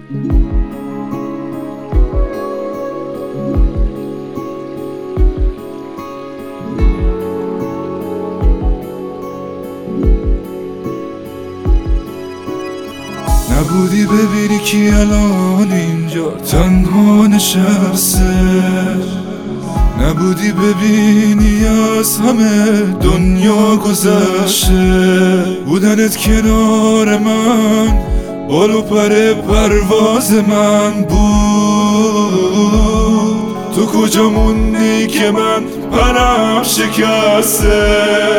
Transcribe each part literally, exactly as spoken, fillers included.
نبودی ببینی کی الان اینجا تنها نشسته، نبودی ببینی از همه دنیا گذشته. بودنت کنار من بال و پر پرواز من بود. تو کجا موندی که من پرم شکسته؟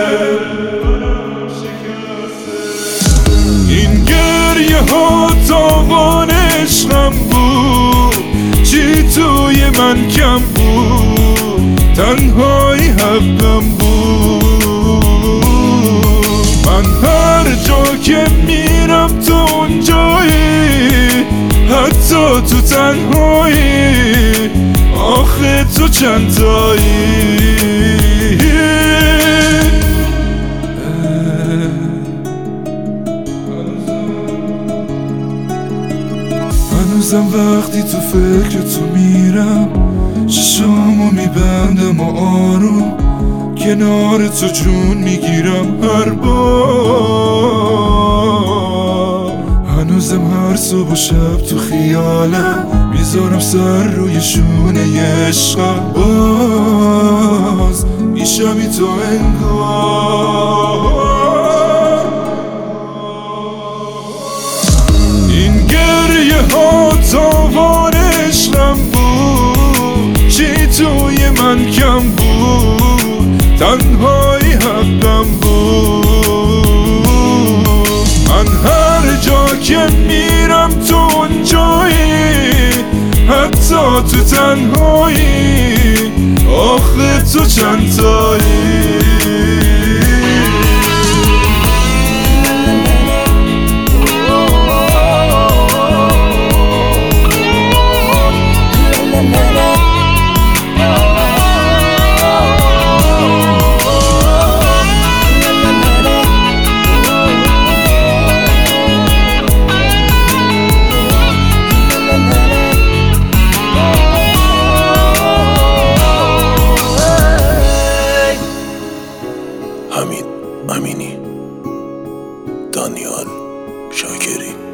این گریه ها تاوان عشقم بود، چی توی من کم بود؟ تنهایی حقم بود. من هر جا که میرم تو اونجایی، حتی تو تنهایی. آخه تو چند تایی؟ هنوزم وقتی تو فکر تو میرم، چشامو میبندم و آروم کنار تو جون میگیرم هر بار. هنوزم هر صبح و شب تو خیالم میذارم سر روی شونه عشقم. باز میشمی تو انگار. این گریه ها تاوان عشقم بود، چی توی من کم بود؟ تنهایی حقم بود. من هر جا که میرم تو اونجایی، حتی تو تنهایی. آخه تو چند تایی؟ امین امینی، دانیال شاکری.